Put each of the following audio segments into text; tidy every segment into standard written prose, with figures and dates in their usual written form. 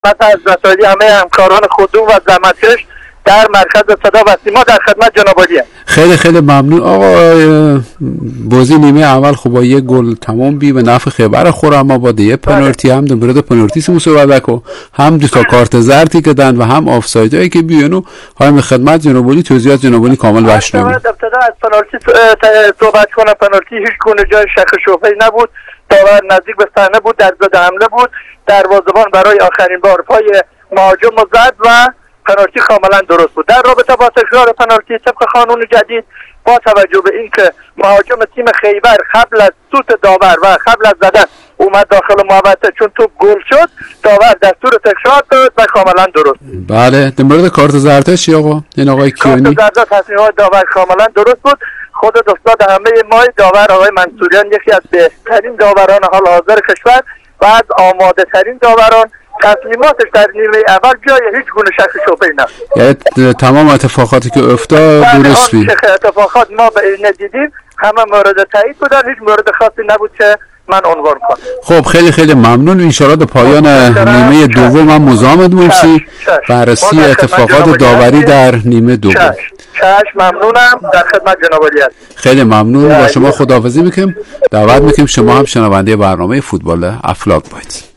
خدمت از رسالی همه همکاران خودرو و زحمتکش در مرکز صدا و سیما در خدمت جناب عالی. خیلی خیلی ممنون آقا. بازی نیمه اول خب با یک گل تمام بی به نفع خیبر خرم‌آباد، یه پنالتی هم مورد پنالتی سمو صحبت کو، هم دو تا کارت زردی که دادن و هم آفسایدایی که بیانو های خدمت جناب عالی توضیحات جناب عالی کامل بشنویم. ابتدا از پنالتی صحبت کنم. پنالتی هیچ گونه جای شک و شبهه‌ای نبود. داور نزدیک به صحنه بود، در زد حمله بود، دروازه‌بان برای آخرین بار پای مهاجم زد و پنالتی کاملا درست بود. در رابطه با تکرار پنالتی طبق قانون جدید با توجه به اینکه مهاجم تیم خیبر قبل از سوت داور و قبل از زدن اومد داخل محوطه، چون توپ گل شد، داور دستور تکرار داد و کاملا درست. بله، در مورد کارت زردش چی آقا؟ این آقای کیانی کارت زرد تصمیمات داور کاملا درست بود. خود استاد همه ما داور آقای منصوریان یکی از بهترین داوران حال حاضر کشور و از آماده ترین داوران، تصمیماتش در نیمه اول جای هیچ گونه شک و شبهه‌ای نبود. یعنی تمام اتفاقاتی که افتاد درست بود. اتفاقات ما به این ندیدیم، همه مورد تایید بودن، هیچ مورد خاصی نبود که من عنوان کنم. خب خیلی خیلی ممنون. ان شاءالله تا پایان نیمه دوم هم مزاحمت باشی بررسی اتفاقات داوری در نیمه دوم. چشم ممنونم، در خدمت جناب عالی هستم. خیلی ممنون. با شما خداحافظی میکنیم. دعوت میکنیم شما هم شنونده برنامه فوتبال افلاک باشید.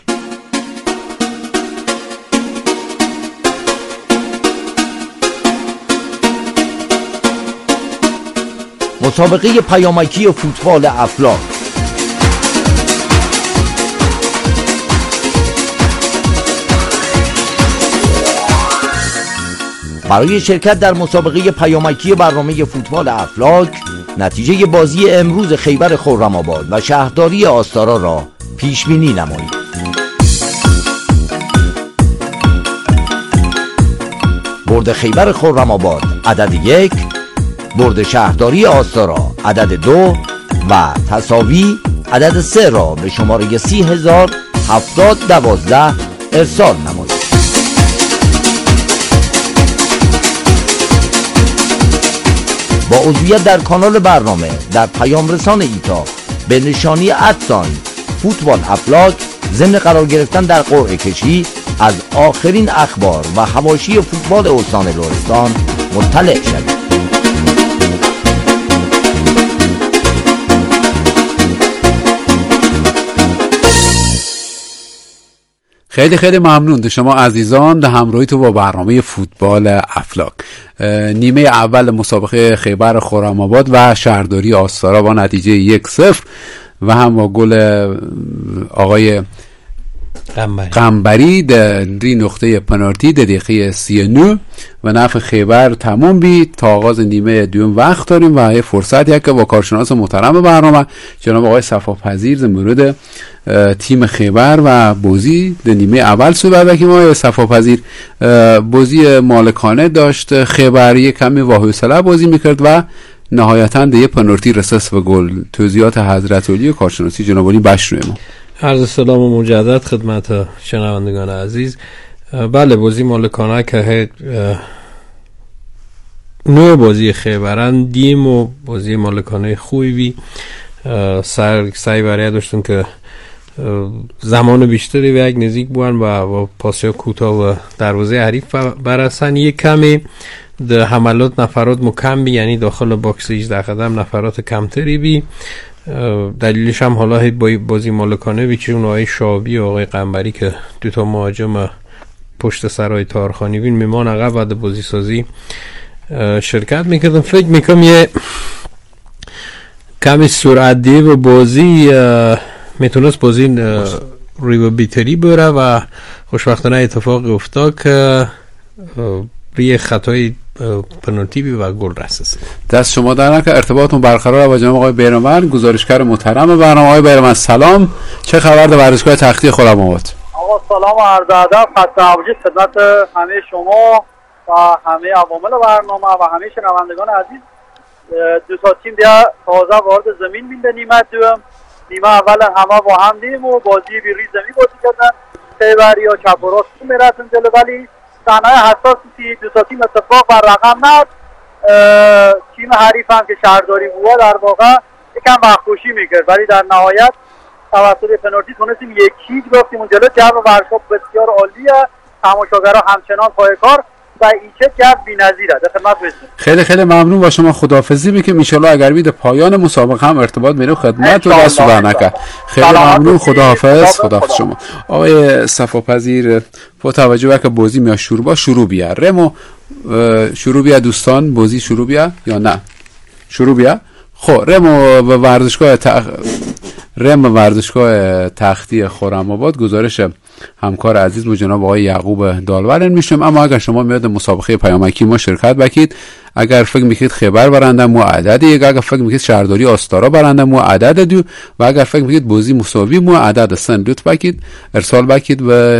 مسابقه پیامکی فوتبال افلاک. برای شرکت در مسابقه پیامکی برنامه فوتبال افلاک، نتیجه بازی امروز خیبر خرم‌آباد و شهرداری آستارا را پیش بینی نمایید. برد خیبر خرم‌آباد عدد 1، برد شهرداری آستارا عدد 2 و تساوی عدد 3 را به شماره 30,07012 ارسال نمایید. با عضویت در کانال برنامه در پیام رسان ایتا به نشانی فوتبال افلاک ضمن قرار گرفتن در قرعه کشی از آخرین اخبار و حواشی فوتبال استان لرستان مطلع شوید. خیلی خیلی ممنون ده شما عزیزان ده همراهی تو با برنامه فوتبال افلاک. نیمه اول مسابقه خیبر خرم‌آباد و شهرداری آستارا با نتیجه 1-0 و هم با گل آقای قنبری در نقطه پنالتی در دقیقه 39 و نفع خیبر تمام بید. تا آغاز نیمه دوم وقت داریم و یه فرصتی که با کارشناس محترم برنامه جناب آقای صفاپذیر در مورد تیم خیبر و بازی در نیمه اول صحبت بکنیم. آقای صفاپذیر، بازی مالکانه داشت، خیبر یک کمی واحوصله بازی میکرد و نهایتاً در یه پنالتی رسید به گل. توضیحات حضرت علی و کارشناسی جناب علی بشنویم. عرض سلام و مجدد خدمت شنوندگان عزیز. بله، بازی مالکانه که نوع بازی خیبران دیم و بازی مالکانه خوبی بی سعی برای داشتن که زمان بیشتری به یک نزدیک بودن و با پاسیا کوتاه و دروازه حریف برسن. یک کمی ده حملات نفرات مکم بی، یعنی داخل باکس 18 قدم نفرات کمتری بی. دلیلش هم حالا بازی مالکانه بی چون آقای شابی و آقای قنبری که دوتا مهاجم پشت سرای تارخانی بین میمان عقب بعد بازی سازی شرکت میکردن. فکر میکنم یه کمی سرعت دی و بازی میتونست بازی ریو بیتری بره و خوشبختانه اتفاق افتاد که روی خطای پنالتی بی و گل رسید. دست شما در نکنه. ارتباطتون برقرار با جناب آقای بیرمن، گزارشگر محترم برنامه. آقای بیرمن سلام، چه خبر در ورزشگاه تختی خرم‌آباد؟ آقا سلام و عرض ادب خدمت همه شما و همه عوامل برنامه و همه شنوندگان عزیز. دو تا تیم دیگه تازه وارد زمین میشه. نیمه اول همه با هم دیم و بازی بیری زمین بازی کردن. خیبری یا چپ و راست میرسن جلو، ولی صحنه حساسی دو تا تیم اتفاق بر رقم ند. تیم حریف هم که شهرداری بود در واقع یکم وقت‌کشی میکرد، ولی در نهایت توسط پنالتی تونستیم 1-0 باختیم جلو. جو ورزشگاه بسیار عالیه، تماشاگرها همچنان پای کار و ایچه جو بی‌نظیره. در خدمت هستیم. خیلی خیلی ممنون با شما. خداحافظی میکنم. ان شاءالله اگر بید پایان مسابقه هم ارتباط میره خدمت و دست و برنکه. خیلی ممنون. خداحافظ. خداحافظ شما. آقای صفاپذیر با توجه به که بازی میاد شروع بیا رمو شروع بیا دوستان، بازی شروع بیا یا نه شروع بیا. خب رم ورزشگاه تختی خرم‌آباد گزارش همکار عزیز و جناب آقای یعقوب دالورن میشم. اما اگر شما میاد مسابقه پیامکی ما شرکت بکید، اگر فکر میکنید خیبر برنده مو عدد یک، اگر فکر میکنید شهرداری آستارا برنده مو عدد دو و اگر فکر میکنید بازی مساوی مو عدد سن لطف بکید ارسال بکید به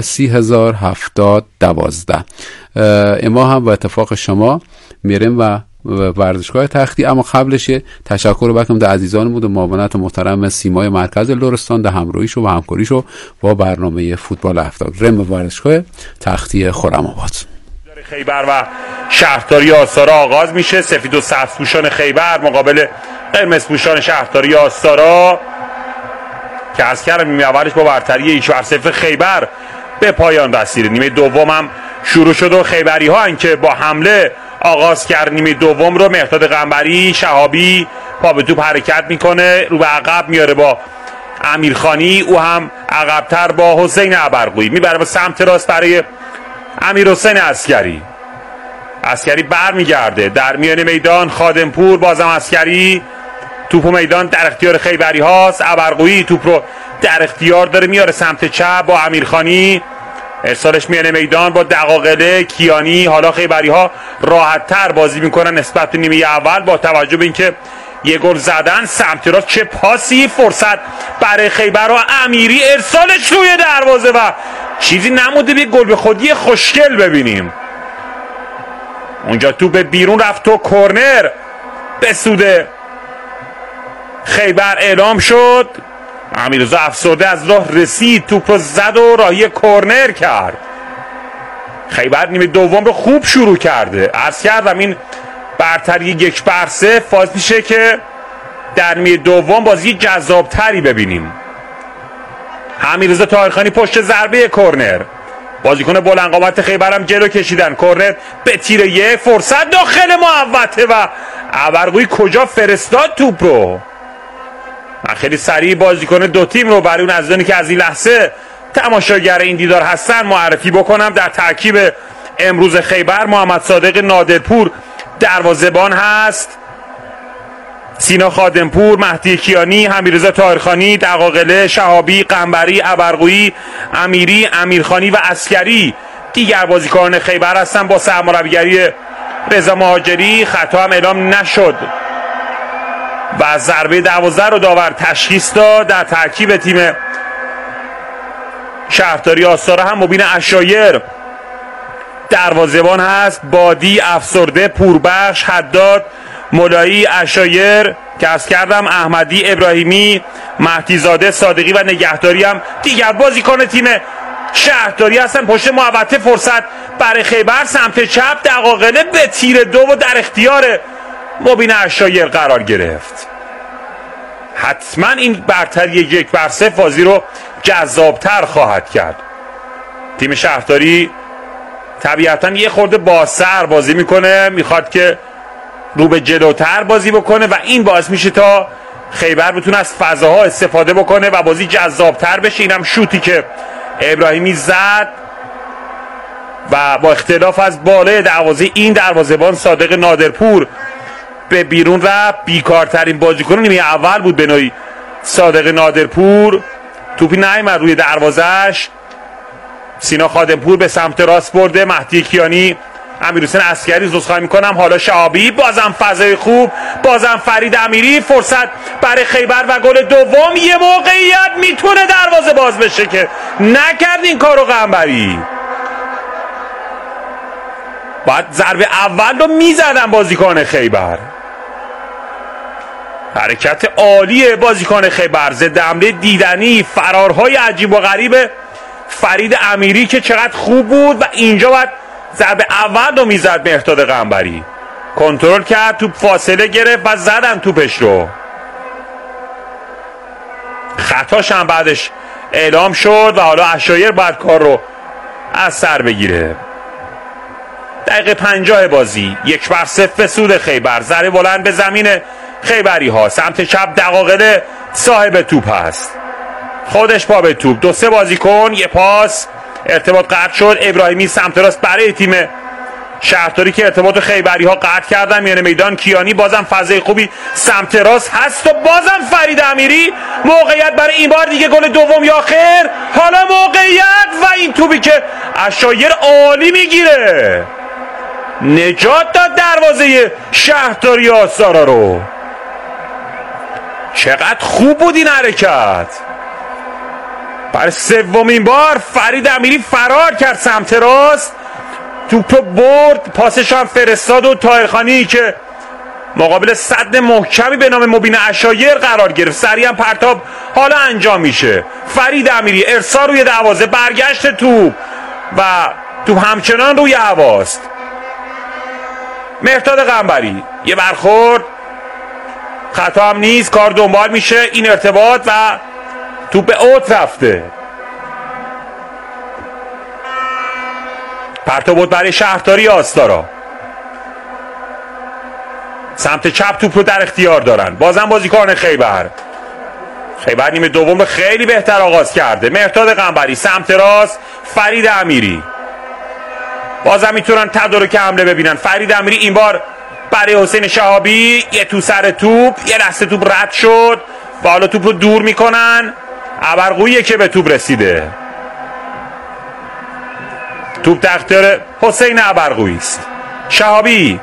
30712. اما هم به اتفاق شما میریم و ورزشگاه تختی. اما قبلش تشکر بکنم در عزیزان بود و معاونت محترم سیمای مرکز لرستان در همراهیشو و همکاریشو با برنامه فوتبال هفتاد رم ورزشگاه تختی خرم‌آباد. خیبر و شهرداری آستارا آغاز میشه. سفید و سبزپوشان خیبر مقابل قرمزپوشان شهرداری آستارا که از کردم نیمه اولش با برتری 1-0 خیبر به پایان رسید. نیمه دوم هم شروع شد و خیبری ها که با حمله آغاز کرد نیمه دوم رو. مهرداد قنبری شهابی پا به توپ حرکت میکنه، رو به عقب میاره با امیرخانی، او هم عقبتر با حسین ابرقویی میبره به سمت راست برای امیرحسین عسکری برمیگرده در میان میدان. خادمپور بازم عسکری، توپو میدان در اختیار خیبری هاست. ابرقویی توپ رو در اختیار داره میاره سمت چپ با امیرخانی، ارسالش میانه میدان با دقاقله کیانی. حالا خیبری ها راحت تر بازی میکنن نسبت به نیمه اول با توجه به اینکه یه گل زدن سمت راست. چه پاسی، فرصت برای خیبر و امیری، ارسالش روی دروازه و چیزی نموده یه گل به خودی خوشگل ببینیم. اونجا توپ بیرون رفت و کرنر به سود خیبر اعلام شد. امیررضا افسرده از راه رسید، توپ رو زد و راهی کرنر کرد. خیبر نیمه دوم رو خوب شروع کرده. عرض کردم این برتری 1-0 فاز میشه که در نیمه دوم بازی جذابتری ببینیم. امیررضا طاهرخانی پشت ضربه کرنر، بازیکن بلند قامت خیبر هم جلو کشیدن. کرنر به تیر 1، فرصت داخل محوطه و ابرقویی کجا فرستاد توپ رو. من خیلی سریع بازیکن دو تیم رو برای اون عزیزانی که از این لحظه تماشاگر این دیدار هستن معرفی بکنم. در ترکیب امروز خیبر محمد صادق نادرپور دروازه‌بان هست، سینا خادمپور، مهدی کیانی، امیررضا طاهرخانی، دقاقله، شهابی، قنبری، ابرقویی، امیری، امیرخانی و عسکری دیگر بازیکنان خیبر هستن با سرمربیگری رضا مهاجری. خطا هم اعلام نشد و ضربه 12 رو داور تشخیص داد. در ترکیب تیم شهرداری آستارا هم مبین عشایر دروازه‌بان هست، بادی، افسرده، پوربخش، حداد، مولایی، عشایر که عرض کردم، احمدی، ابراهیمی، مهدی زاده، صادقی و نگهداری هم دیگر بازیکن تیم شهرداری هستن. پشت محوطه فرصت برای خیبر سمت چپ، دقاقله به تیر 2 و در اختیار مبین عشایر قرار گرفت. حتما این برتری 1-0 بازی رو جذابتر خواهد کرد. تیم شهرداری طبیعتا یه خورده بازسر بازی میکنه، میخواد که رو به جلوتر بازی بکنه و این باعث میشه تا خیبر بتونه از فضاها استفاده بکنه و بازی جذابتر بشه. اینم شوتی که ابراهیمی زد و با اختلاف از بالای دروازه این دروازه‌بان صادق نادرپور به بیرون رفت. بیکارترین بازیکن نیمه اول بود به نوعی صادق نادرپور. توپی نیامد روی دروازه‌اش. سینا خادمپور به سمت راست برده، مهدی کیانی، امیرحسین عسکری عذرخواهی میکنم، حالا شهابی، بازم فضای خوب، بازم فرید امیری، فرصت برای خیبر و گل دوم. یه موقعیت میتونه دروازه باز بشه که نکرد این کارو قنبری. بعد ضربه اول رو میزدن بازیکن خیبر. حرکت عالی بازیکن خیبر، ضد حمله دیدنی، فرارهای عجیب و غریب فرید امیری که چقدر خوب بود و اینجا باید ضربه اول رو میزد مهرداد قنبری. کنترل کرد، توپ فاصله گرفت و زدن توپش رو. خطاش هم بعدش اعلام شد و حالا عشایر باید کار رو از سر بگیره. دقیقه 50 بازی 1-0 به سود خیبر. ضربه بلند به زمین خیبری ها. سمت چپ دقاقله صاحب توپ هست، خودش پا به توپ. 2-3 بازیکن، یه پاس، ارتباط قطع شد. ابراهیمی سمت راست برای تیم شهرداری که ارتباط خیبری ها قطع کردن. میانه میدان کیانی، بازم فضای خوبی سمت راست هست و بازم فرید امیری موقعیت برای این بار دیگه گل دوم یا خیر. حالا موقعیت و این توپی که عشایر عالی میگیره، نجات داد دروازه شهرداری آستارا رو. چقدر خوب بود این حرکت. برای سومین بار فرید امیری فرار کرد سمت راست، توپ برد، پاسش هم فرستاد و طاهرخانی که مقابل صد محکمی به نام مبین عشایر قرار گرفت، سریع پرتاب حالا انجام میشه. فرید امیری ارسال روی دروازه، برگشت توپ و توپ همچنان روی هواست. مهرداد قنبری یه برخورد، خطا هم نیست، کار دنبال میشه. این ارتباط و توپ به اوت رفته. پرتاب بود برای شهرداری آستارا. سمت چپ توپ رو در اختیار دارن، بازم بازیکن خیبر نیمه دوم خیلی بهتر آغاز کرده. مهرداد قنبری سمت راست، فرید امیری، بازم میتونن تدارک حمله ببینن. فرید امیری این بار برای حسین شهابی، یه تو سر توپ، یه لحظه توپ رد شد و حالا توپ رو دور میکنن. ابرقویی که به توپ رسیده، توپ در اختیار حسین ابرقویی است. شهابی،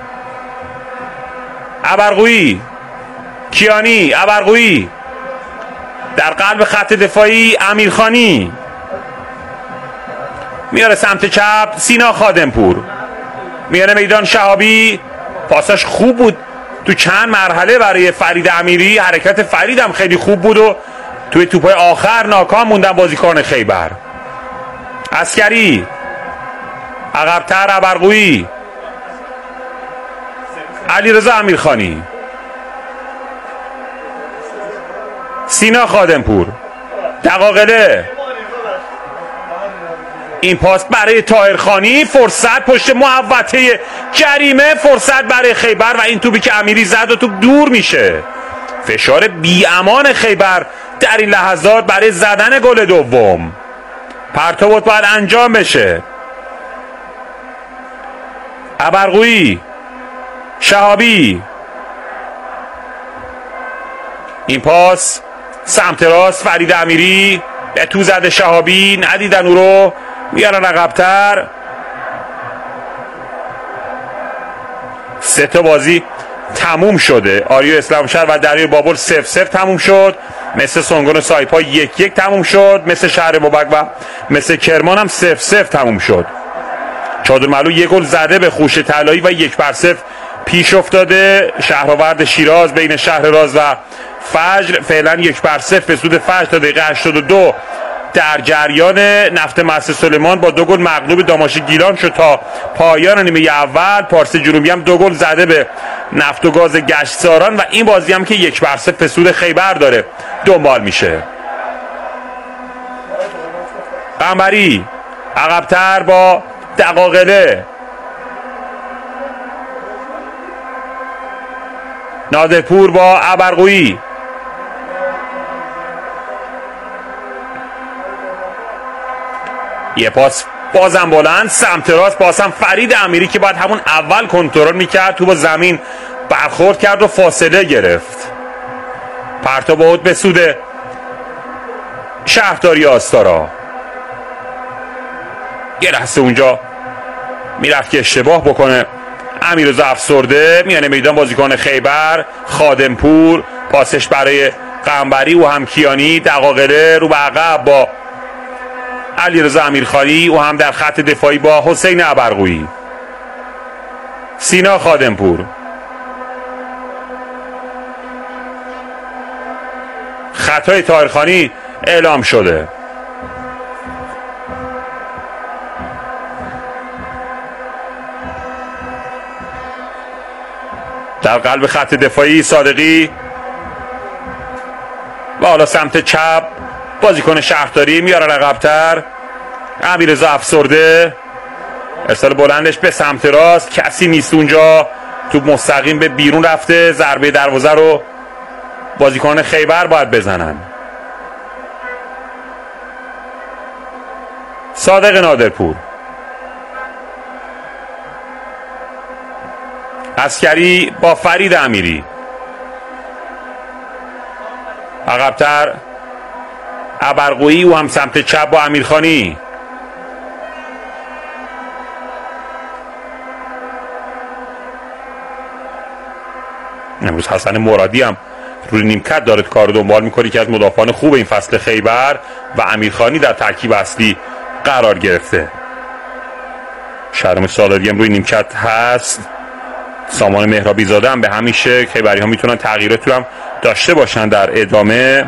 ابرقویی، کیانی، ابرقویی در قلب خط دفاعی. امیرخانی میاره سمت چپ، سینا خادمپور میاره میدان. شهابی پاساش خوب بود تو چند مرحله برای فرید امیری، حرکت فرید هم خیلی خوب بود و توی توپای آخر ناکام موندن بازیکن خیبر. عسکری عقب‌تر، ابرقویی، علیرضا امیرخانی، سینا خادمپور، دقاقله. این پاس برای طاهرخانی، فرصت پشت محوطه جریمه، فرصت برای خیبر و این توپی که امیری زد و توپ دور میشه. فشار بی امان خیبر در این لحظات برای زدن گل دوم. پرتاب باید انجام بشه. ابرقویی، شهابی، این پاس سمت راست، فرید امیری به تو زده. شهابی ندیدن او رو، میارن عقب‌تر. 3 تا بازی تموم شده. آریو اسلامشهر و دریای بابل 0-0 تموم شد. مثل سنگون سایپا 1-1 تموم شد. مثل شهر بابک و مثل کرمان هم 0-0 تموم شد. چادرملو 1 گل زده به خوش طلایی و 1-0 پیش افتاده. شهرآورد شیراز بین شهر راز و فجر فعلا 1-0 به سود فجر تا دقیقه 82 در جریان. نفت مرس سلیمان با 2 گل مغلوب داماش گیلان شد تا پایان نیمه اول. پارس جنوبی هم 2 گل زده به نفت و گاز گشتساران و این بازی هم که 1-0 به سود خیبر داره دنبال میشه. قنبری عقب‌تر با دقاقله، نادرپور با ابرقویی، یه پاس بازم بلند سمت راست، بازم فرید امیری که باید همون اول کنترل میکرد، تو با زمین برخورد کرد و فاصله گرفت. پرتاب بود به سود شهرداری آستارا. یه لحظه اونجا میرفت که اشتباه بکنه امیررضا افسرده. میانه میدان بازیکن خیبر، خادمپور، پاسش برای قنبری و هم کیانی، دقاقله رو به عقب با علیرضا امیرخانی و هم در خط دفاعی با حسین ابرقویی. سینا خادمپور، خطای طاهرخانی اعلام شده. در قلب خط دفاعی صادقی و حالا سمت چپ بازیکن شهرداری میارن عقب‌تر. امیررضا افسرده، ارسال بلندش به سمت راست، کسی نیست اونجا، توپ مستقیم به بیرون رفته. ضربه دروازه رو بازیکن خیبر باید بزنن. صادق نادرپور، عسکری با فرید امیری، عقب‌تر ابرقویی و هم سمت چپ با امیرخانی. امروز حسن مرادی هم روی نیمکت داره کار رو دنبال میکنه که از مدافعان خوب این فصل خیبر و امیرخانی در ترکیب اصلی قرار گرفته. شهرام سالاری هم روی نیمکت هست. سامان مهرابی زاده هم به همین شکل. خیبری ها میتونن تغییراتی هم داشته باشن در ادامه.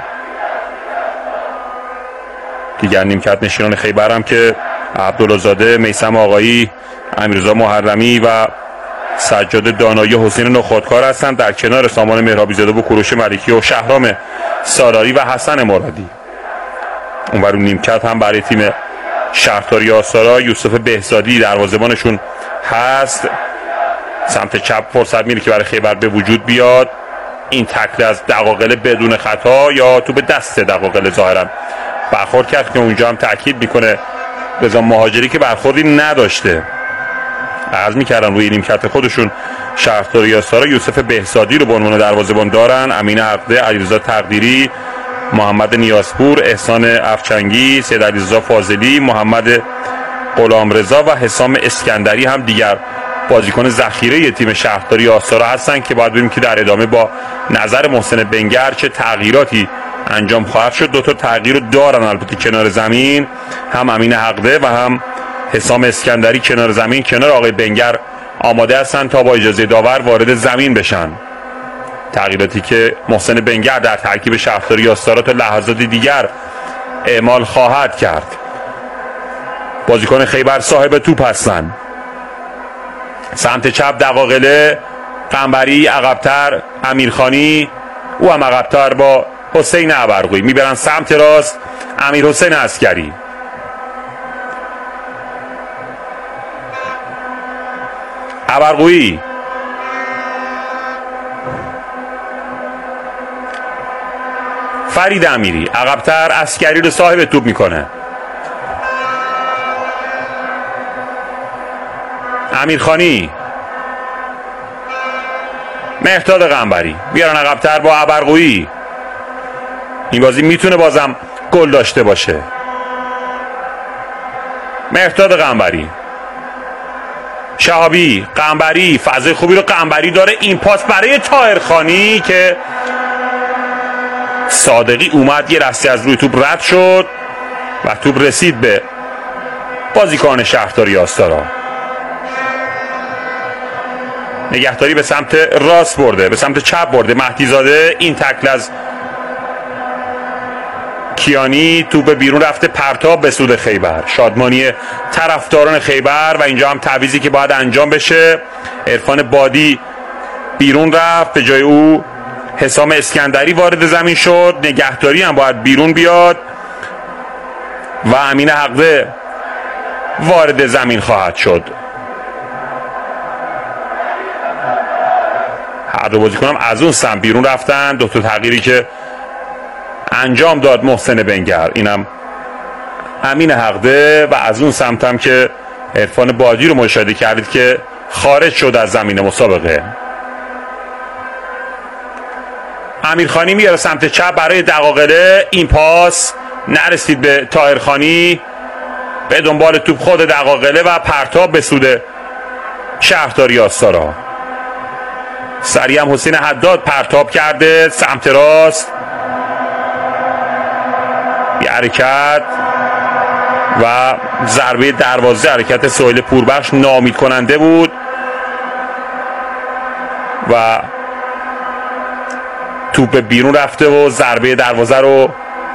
دیگر نیمکت نشینان خیبر هم که عبدالله زاده، میثم آقایی، امیررضا محرمی و سجاد دانایی و حسین نخودکار هستند، در کنار سامان مهرابی زاده و کوروش ملکی و شهرام سالاری و حسن مرادی. اونور نیمکت هم برای تیم شهرداری آستارا یوسف بهزادی دروازه‌بانشون هست. سمت چپ فرصت میره که برای خیبر به وجود بیاد. این تکل از دقاقله بدون خطا یا تو به دست دقاقله ظاهرا برخورد کرد که اونجا هم تاکید میکنه رضا مهاجری که برخوردی نداشته. عرض میکردن روی نیمکت خودشون شهرداری آستارا یوسف بهزادی رو به عنوان دروازه‌بان دارن، امین عقده، علیرضا تقدیری، محمد نیازپور، احسان افچنگی، سید علیرضا فاضلی، محمد غلامرضا و حسام اسکندری هم دیگر بازیکن ذخیره تیم شهرداری آستارا هستن که باید ببینیم که در ادامه با نظر محسن بنگر چه تغییراتی انجام خواهد شد. دو تا تغییر رو دارن البته کنار زمین، هم امین عقده و هم حسام اسکندری کنار زمین کنار آقای بنگر آماده هستن تا با اجازه داور وارد زمین بشن. تغییراتی که محسن بنگر در ترکیب شهرداری آستارا تا لحظات دیگر اعمال خواهد کرد. بازیکن خیبر صاحب توپ هستن. سمت چپ دقاقله، قنبری، عقب‌تر امیرخانی، او هم عقب‌تر با حسین ابرقویی میبرن سمت راست. امیر حسین عسکری، ابرقویی، فرید امیری، عقب‌تر عسکری رو صاحب توپ میکنه. امیرخانی، مهرداد قنبری بیارن عقب‌تر با ابرقویی. این بازی میتونه بازم گل داشته باشه. مهرداد قنبری، شهابی، قنبری، فضای خوبی رو قنبری داره. این پاس برای طاهرخانی که صادقی اومد یه رستی از روی توپ رد شد و توپ رسید به بازیکن شهرداری آستارا. نگهداری به سمت راست برده، به سمت چپ برده مهدی زاده. این تکل از کیانی، توپ بیرون رفته، پرتاب به سود خیبر. شادمانی طرفداران خیبر و اینجا هم تعویضی که باید انجام بشه. عرفان بادی بیرون رفت، به جای او حسام اسکندری وارد زمین شد. نگهداری هم باید بیرون بیاد و امین عقده وارد زمین خواهد شد. هر دو بازیکنم از اون سمت بیرون رفتن. دو تا تغییری که انجام داد محسن بنگر، اینم امین عقده و از اون سمت هم که عرفان بادی رو مشاهده کردید که خارج شد از زمین مسابقه. امیرخانی میاره سمت چپ برای دقاقله. این پاس نرسید به طاهرخانی، به دنبال توپ خود دقاقله و پرتاب به سود شهرداری آستارا. سریع هم حسین حداد پرتاب کرده سمت راست. یه حرکت و ضربه دروازه، حرکت سهیل پوربخش ناامید کننده بود و توپ بیرون رفته و ضربه دروازه رو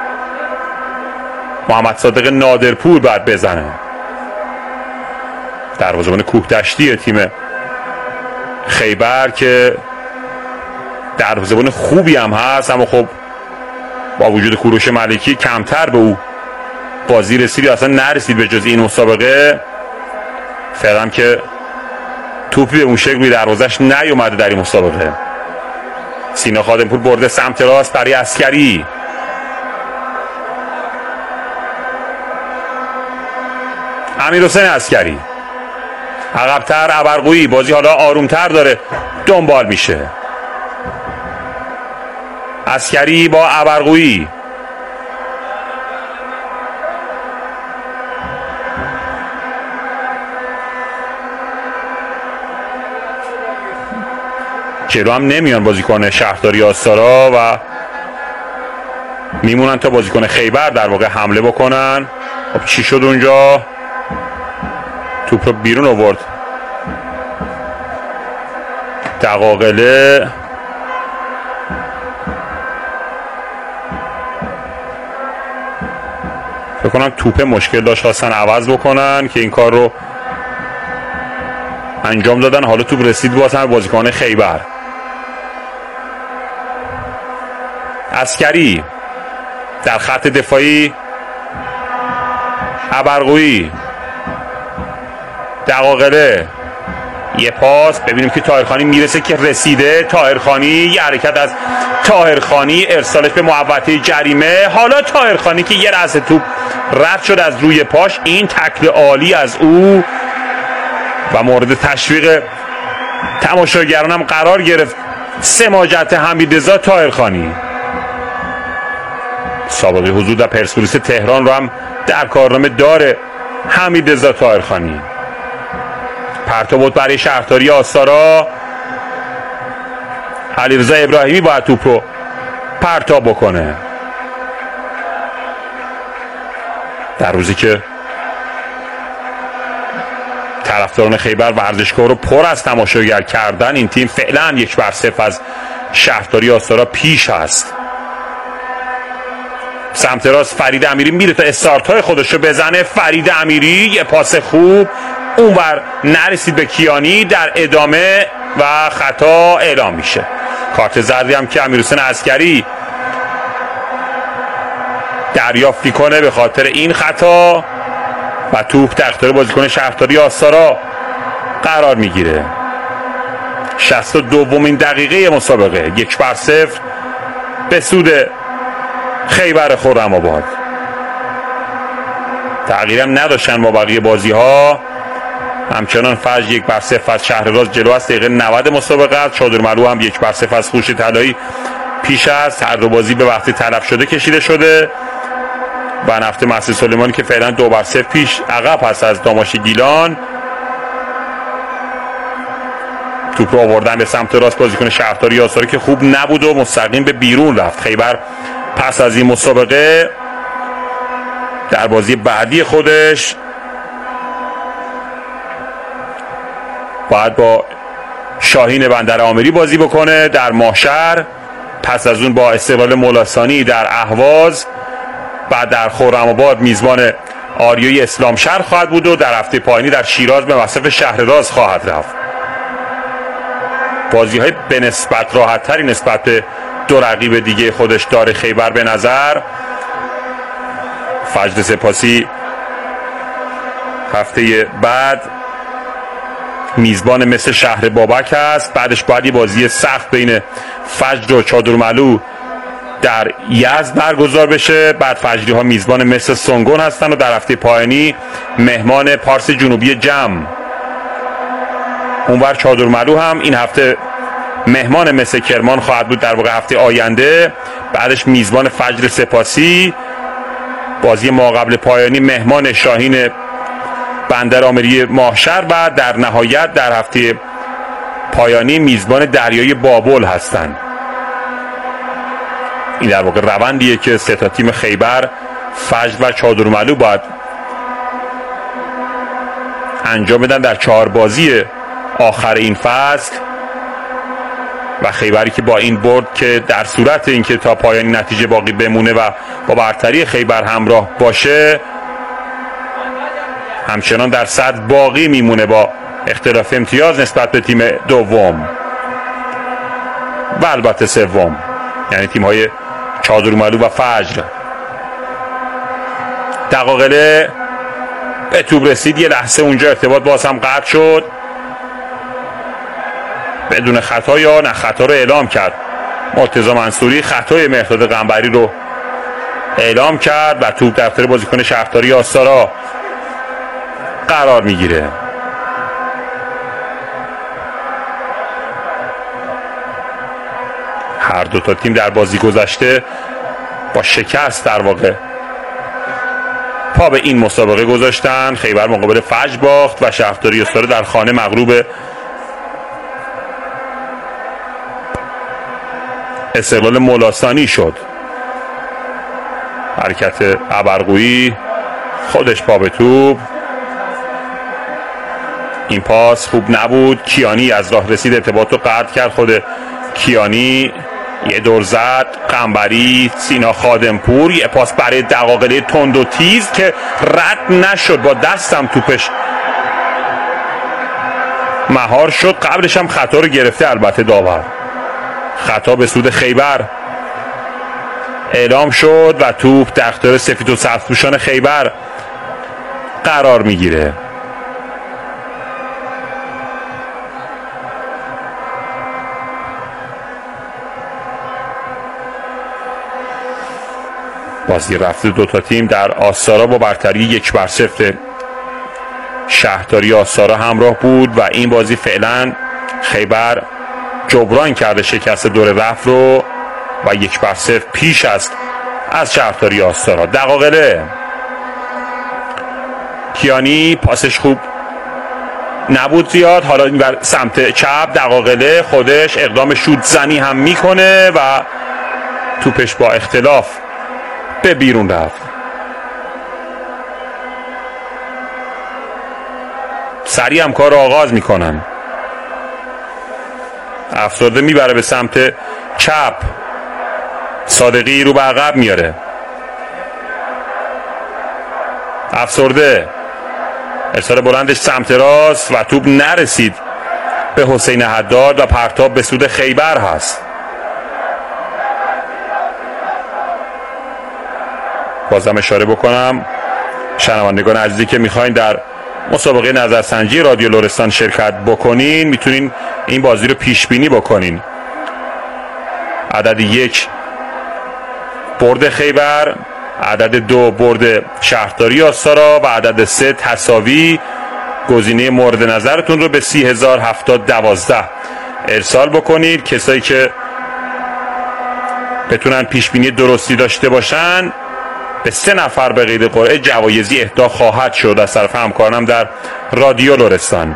محمد صادق نادرپور باید بزنه. دروازه‌بان کوهدشتی تیم خیبر که دروازه‌بان خوبی هم هست، اما خب با با وجود کوروش ملکی کمتر به او بازی رسید، اصلا نرسید به جز این مسابقه. فعلا که توپی به اون شکل روی دروازش نیومده در این مسابقه. سینا خادمپور برده سمت راست برای عسکری. امیرحسین عسکری عقب‌تر، ابرقویی بازی حالا آرومتر داره دنبال میشه. عسکری با ابرقویی، جلو هم نمیان بازیکن شهرداری آستارا و میمونن تا بازیکن خیبر در واقع حمله بکنن. خب چی شد اونجا؟ توپ رو بیرون آورد دقاقله. فکر کنم توپ مشکل داشت، خواستن عوض بکنن که این کار رو انجام دادن. حالا توپ رسید به بازیکن خیبر. عسکری در خط دفاعی، ابرقویی، دقاقله، یه پاس ببینیم که طاهرخانی میرسه که رسیده. طاهرخانی، یه حرکت از طاهرخانی، ارسالش به محوطه جریمه. حالا طاهرخانی که یه لحظه توپ رد شد از روی پاش، این تکل عالی از او و مورد تشویق تماشاگران هم قرار گرفت. سماجت حمیدرضا طاهرخانی سابقه حضور در پرسپولیس تهران رو هم در کارنامه داره. حمیدرضا طاهرخانی پرتو بود برای شهرداری آستارا. علیرضا ابراهیمی باید توپ رو پرتاب بکنه در روزی که طرفداران خیبر ورزشگاه رو پر از تماشاگر کردن. این تیم فعلا 1-0 از شهرداری آستارا پیش است. سمت راست فرید امیری میره تا استارت های خودش رو بزنه. فرید امیری یه پاس خوب، اونور نرسید به کیانی. در ادامه و خطا اعلام میشه. کارت زردی هم که امیرحسین عسکری دریافت میکنه به خاطر این خطا و توپ در اختیار بازیکن شهرداری آستارا قرار میگیره. 62مین دقیقه مسابقه، 1-0 به سود خیبر خرم‌آباد. تغییرم نداشتن با بقیه بازی ها. همچنان فجر 1-0 از شهرراز جلو است. دقیقه 90 مسابقه است. چادرملو هم 1-0 از خوش طلایی پیش است. هر دو بازی به وقتی تلف شده کشیده شده و نفت مسعود سلیمانی که فعلا 2-0 پیش عقب هست از داماش گیلان. توپ رو آوردن به سمت راست بازیکن شهرداری آستارا که خوب نبود و مستقیم به بیرون رفت. خیبر پس از این مسابقه در بازی بعدی خودش باید با شاهین بندر آمری بازی بکنه در ماهشهر. پس از اون با استقلال مولاسانی در اهواز، بعد در خرم‌آباد میزبان آریای اسلامشهر خواهد بود و در هفته پایانی در شیراز به مصرف شهرراز خواهد رفت. بازی های به نسبت راحت تری نسبت به دو رقیب دیگه خودش داره خیبر به نظر. فجر سپاسی هفته بعد میزبان مثل شهر بابک است. بعدش باید یه بازی سخت بین فجر و چادرملو در یزد برگزار بشه. بعد فجری ها میزبان مثل سنگون هستن و در هفته پایانی مهمان پارس جنوبی جم. اونور چادرملو هم این هفته مهمان مثل کرمان خواهد بود در واقع هفته آینده. بعدش میزبان فجر سپاسی. بازی ماقبل پایانی مهمان شاهین بندر آمری ماهشهر و در نهایت در هفته پایانی میزبان دریای بابل هستند. این در واقع روندیه که سه تا تیم خیبر، فجر و چادرملو باید انجام بدن در 4 بازی آخر این فصل و خیبری که با این برد که در صورت اینکه تا پایانی نتیجه باقی بمونه و با برتری خیبر همراه باشه همچنان در صدر باقی میمونه با اختلاف امتیاز نسبت به تیم دوم و البته سوم، یعنی تیم های چادرملو و فجر. دقاقله به توپ رسید، یه لحظه اونجا ارتباط باز هم قطع شد بدون خطا یا نه خطا رو اعلام کرد مرتضی منصوری. خطای مهرداد قنبری رو اعلام کرد و توپ در اختیار بازیکن شهرداری آستارا قرار میگیره. هر دو تا تیم در بازی گذشته با شکست در واقع پا به این مسابقه گذاشتن. خیبر مقابل فجر باخت و شهرداری آستارا در خانه مغلوب استقلال مولاسانی شد. حرکت ابرقویی، خودش پا به توپ، این پاس خوب نبود. کیانی از راه رسید، ارتباط رو قطع کرد. خود کیانی یه دور زد. قنبری، سینا خادمپور، یه پاس برای دقاقله تند و تیز که رد نشد، با دستم توپش مهار شد. قبلش هم خطا رو گرفته البته داور. خطا به سود خیبر اعلام شد و توپ در اختیار سفید و سبزپوشان خیبر قرار میگیره. بازی رفته دو تا تیم در آستارا با برتری 1-0 شهرداری آستارا همراه بود و این بازی فعلا خیبر جبران کرده شکست دور رفت رو و 1-0 پیش است از شهرداری آستارا. دقاقله کیانی پاسش خوب نبود زیاد. حالا این بر سمت چپ دقاقله خودش اقدام شوت زنی هم میکنه و توپش با اختلاف به بیرون رفت. سریع هم کار رو آغاز میکنن. افسرده میبره به سمت چپ، صادقی رو به عقب میاره. افسرده ارسال بلندش سمت راست و توپ نرسید به حسین حداد و پرتاب به سود خیبر هست. بازم اشاره بکنم شنوندگان عزیزی که میخواین در مسابقه نظرسنجی رادیو لرستان شرکت بکنین، میتونین این بازی رو پیش بینی بکنین. عدد 1 برد خیبر، عدد 2 برد شهرداری آستارا و عدد 3 تساوی. گزینه مورد نظرتون رو به 30,070-12 ارسال بکنید. کسایی که بتونن پیش بینی درستی داشته باشن به 3 نفر به قید قرعه جوایزی اهدا خواهد شد از طرف همکارانم در رادیو لرستان.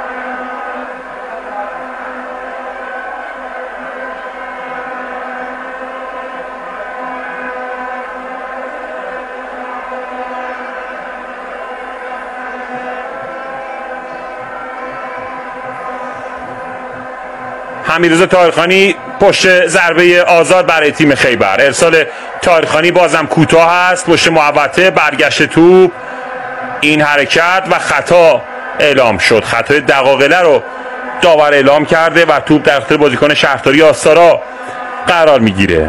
حمیدرضا طاهرخانی پشت ضربه آزاد برای تیم خیبر. ارسال طاهرخانی بازم کوتاه است، پشت محوطه، برگشت توپ، این حرکت و خطا اعلام شد. خطای دقاقله رو داور اعلام کرده و توپ در اختیار بازیکن شهرداری آستارا قرار میگیره.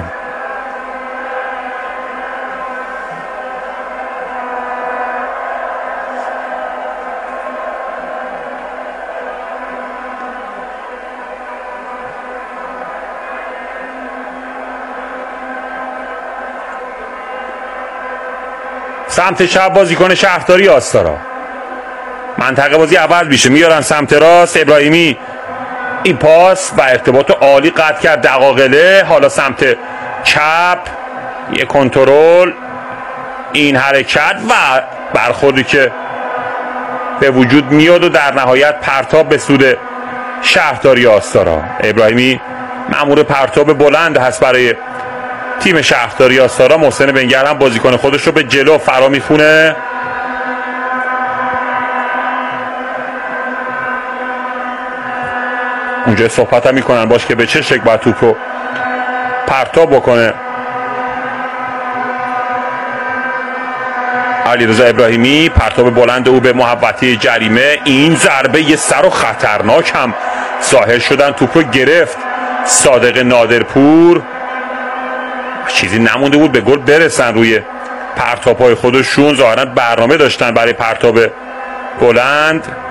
سمت چپ بازیکن شهرداری آستارا، منطقه بازی عوض میشه، میارن سمت راست. ابراهیمی این پاس و ارتباط عالی قطع کرد دقاقله. حالا سمت چپ یه کنترل، این حرکت و برخوردی که به وجود میاد و در نهایت پرتاب به سود شهرداری آستارا. ابراهیمی مأمور پرتاب بلند هست برای تیم شهرداری آستارا. محسن بنگر هم بازیکن خودش رو به جلو فرا میخونه. اونجا صحبت هم میکنن باش که به چه شکل باید توپ رو پرتاب بکنه. علیرضا ابراهیمی پرتاب بلند او به محوطه جریمه، این ضربه یه سر و خطرناک هم ظاهر شدن. توپ رو گرفت صادق نادرپور، چیزی نمونده بود به گل برسن روی پرتاب‌های خودشون. ظاهرا برنامه داشتن برای پرتاب بلند.